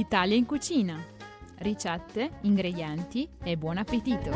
L'Italia in cucina. Ricette, ingredienti e buon appetito!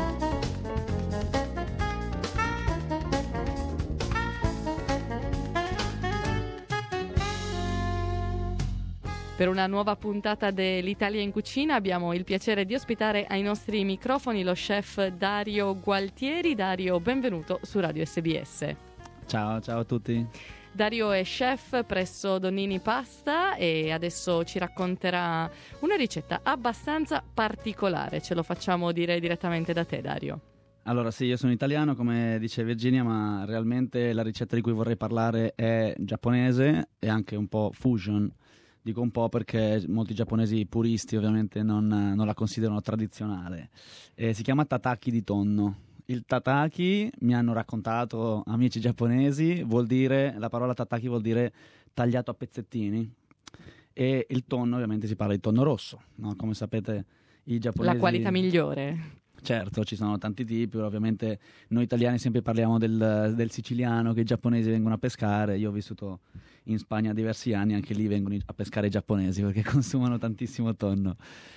Per una nuova puntata dell'Italia in cucina abbiamo il piacere di ospitare ai nostri microfoni lo chef Dario Gualtieri. Dario, benvenuto su Radio SBS. Ciao a tutti. Dario è chef presso Donnini Pasta e adesso ci racconterà una ricetta abbastanza particolare. Ce lo facciamo dire direttamente da te, Dario. Allora sì, io sono italiano, come dice Virginia, ma realmente la ricetta di cui vorrei parlare è giapponese e anche un po' fusion. Dico un po' perché molti giapponesi puristi ovviamente non la considerano tradizionale. Si chiama tataki di tonno. Il tataki, mi hanno raccontato amici giapponesi, la parola tataki vuol dire tagliato a pezzettini, e il tonno ovviamente si parla di tonno rosso, no? Come sapete i giapponesi... La qualità migliore. Certo, ci sono tanti tipi, ovviamente noi italiani sempre parliamo del siciliano che i giapponesi vengono a pescare. Io ho vissuto in Spagna diversi anni, anche lì vengono a pescare i giapponesi perché consumano tantissimo tonno.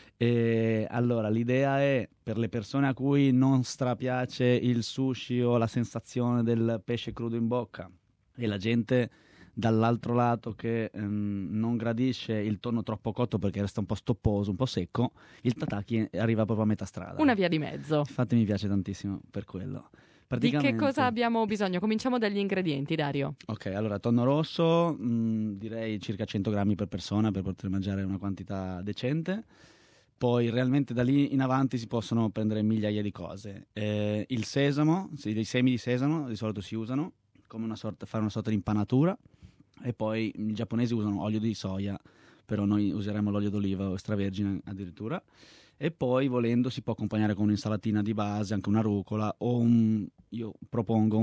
E allora l'idea è, per le persone a cui non strapiace il sushi o la sensazione del pesce crudo in bocca, e la gente dall'altro lato che non gradisce il tonno troppo cotto perché resta un po' stopposo, un po' secco, il tataki arriva proprio a metà strada. Una via di mezzo. Infatti mi piace tantissimo per quello. Di che cosa abbiamo bisogno? Cominciamo dagli ingredienti, Dario. Ok, allora tonno rosso, direi circa 100 grammi per persona per poter mangiare una quantità decente. Poi realmente da lì in avanti si possono prendere migliaia di cose. Il sesamo, dei semi di sesamo di solito si usano come fare una sorta di impanatura, e poi i giapponesi usano olio di soia, però noi useremo l'olio d'oliva o extravergine addirittura. E poi volendo si può accompagnare con un'insalatina di base, anche una rucola, o io propongo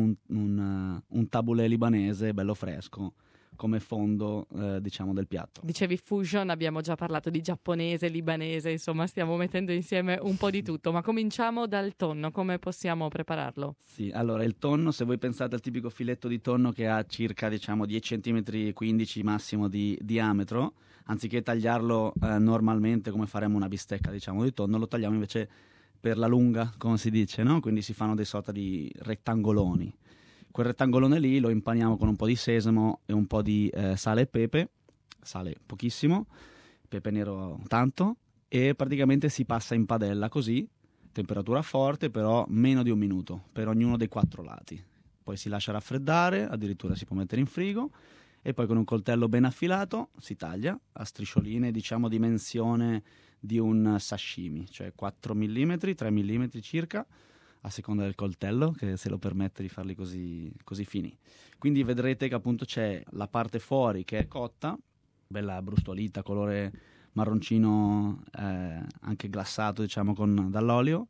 un tabulè libanese bello fresco come fondo diciamo del piatto. Dicevi fusion, abbiamo già parlato di giapponese, libanese, insomma stiamo mettendo insieme un po' di tutto, ma cominciamo dal tonno. Come possiamo prepararlo? Sì, allora il tonno, se voi pensate al tipico filetto di tonno che ha circa 10 cm, 15 massimo di diametro, anziché tagliarlo normalmente come faremmo una bistecca di tonno, lo tagliamo invece per la lunga, come si dice, no? Quindi si fanno dei sorta di rettangoloni. Quel rettangolone lì lo impaniamo con un po' di sesamo e un po' di sale e pepe, sale pochissimo, pepe nero tanto, e praticamente si passa in padella così, temperatura forte, però meno di un minuto per ognuno dei 4 lati. Poi si lascia raffreddare, addirittura si può mettere in frigo, e poi con un coltello ben affilato si taglia a striscioline, diciamo dimensione di un sashimi, cioè 4 mm, 3 mm circa, a seconda del coltello che se lo permette di farli così fini. Quindi vedrete che appunto c'è la parte fuori che è cotta, bella brustolita, colore marroncino, anche glassato dall'olio,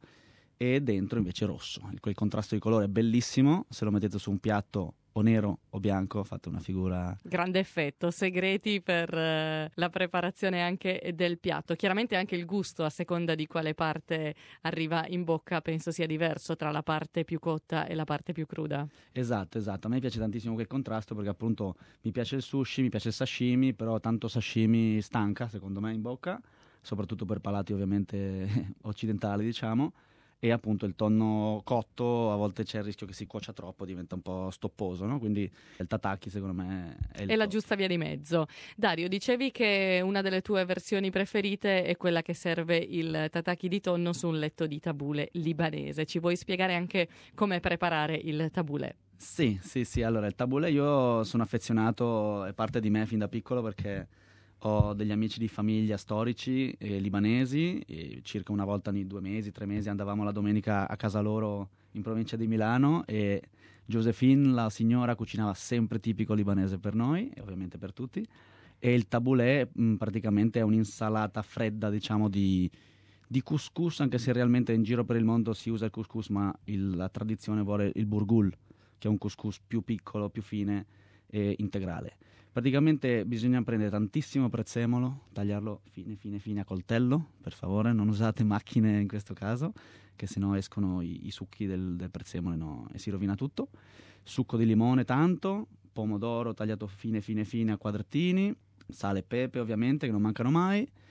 e dentro invece rosso. Quel contrasto di colore è bellissimo, se lo mettete su un piatto o nero o bianco fate una figura. Grande effetto. Segreti per la preparazione anche del piatto. Chiaramente anche il gusto, a seconda di quale parte arriva in bocca, penso sia diverso tra la parte più cotta e la parte più cruda. Esatto, a me piace tantissimo quel contrasto perché appunto mi piace il sushi, mi piace il sashimi, però tanto sashimi stanca secondo me in bocca, soprattutto per palati ovviamente occidentali, diciamo. E appunto il tonno cotto a volte c'è il rischio che si cuocia troppo, diventa un po' stopposo, no? Quindi il tataki secondo me è la giusta via di mezzo. Dario, dicevi che una delle tue versioni preferite è quella che serve il tataki di tonno su un letto di tabule libanese. Ci vuoi spiegare anche come preparare il tabulè? Sì, allora il tabulè io sono affezionato, è parte di me fin da piccolo perché ho degli amici di famiglia storici libanesi, e circa una volta ogni 2 mesi, 3 mesi andavamo la domenica a casa loro in provincia di Milano, e Josephine, la signora, cucinava sempre tipico libanese per noi e ovviamente per tutti, e il tabulè praticamente è un'insalata fredda di couscous, anche se realmente in giro per il mondo si usa il couscous, ma la tradizione vuole il burgul, che è un couscous più piccolo, più fine e integrale. Praticamente bisogna prendere tantissimo prezzemolo, tagliarlo fine a coltello, per favore, non usate macchine in questo caso, che sennò escono i succhi del prezzemolo, no, e si rovina tutto. Succo di limone tanto, pomodoro tagliato fine a quadrettini, sale e pepe ovviamente che non mancano mai,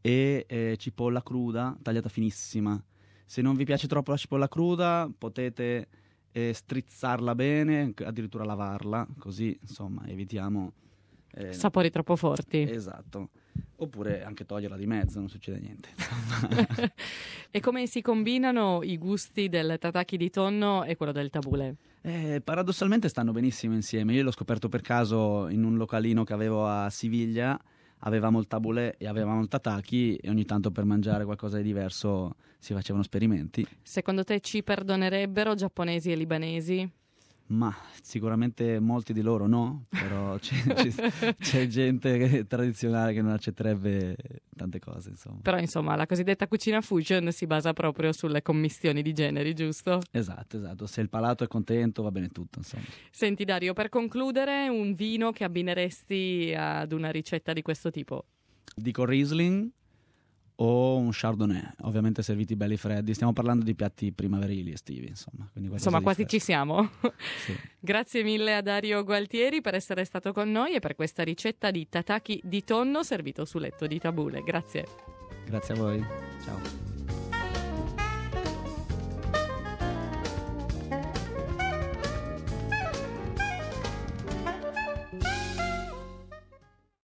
e cipolla cruda tagliata finissima. Se non vi piace troppo la cipolla cruda, potete strizzarla bene, addirittura lavarla, così insomma evitiamo sapori troppo forti. Esatto. Oppure anche toglierla di mezzo, non succede niente. E come si combinano i gusti del tataki di tonno e quello del tabule? Paradossalmente stanno benissimo insieme. Io l'ho scoperto per caso in un localino che avevo a Siviglia. Avevamo il tabulè e avevamo il tataki e ogni tanto per mangiare qualcosa di diverso si facevano esperimenti. Secondo te ci perdonerebbero giapponesi e libanesi? Ma sicuramente molti di loro no, però c'è gente tradizionale che non accetterebbe tante cose, insomma. Però insomma la cosiddetta cucina fusion si basa proprio sulle commistioni di generi, giusto? Esatto, se il palato è contento va bene tutto, insomma. Senti Dario, per concludere, un vino che abbineresti ad una ricetta di questo tipo? Dico Riesling o un Chardonnay, ovviamente serviti belli freddi. Stiamo parlando di piatti primaverili, estivi, insomma. Insomma, quasi ci siamo. Sì. Grazie mille a Dario Gualtieri per essere stato con noi e per questa ricetta di tataki di tonno servito su letto di tabule. Grazie. Grazie a voi. Ciao.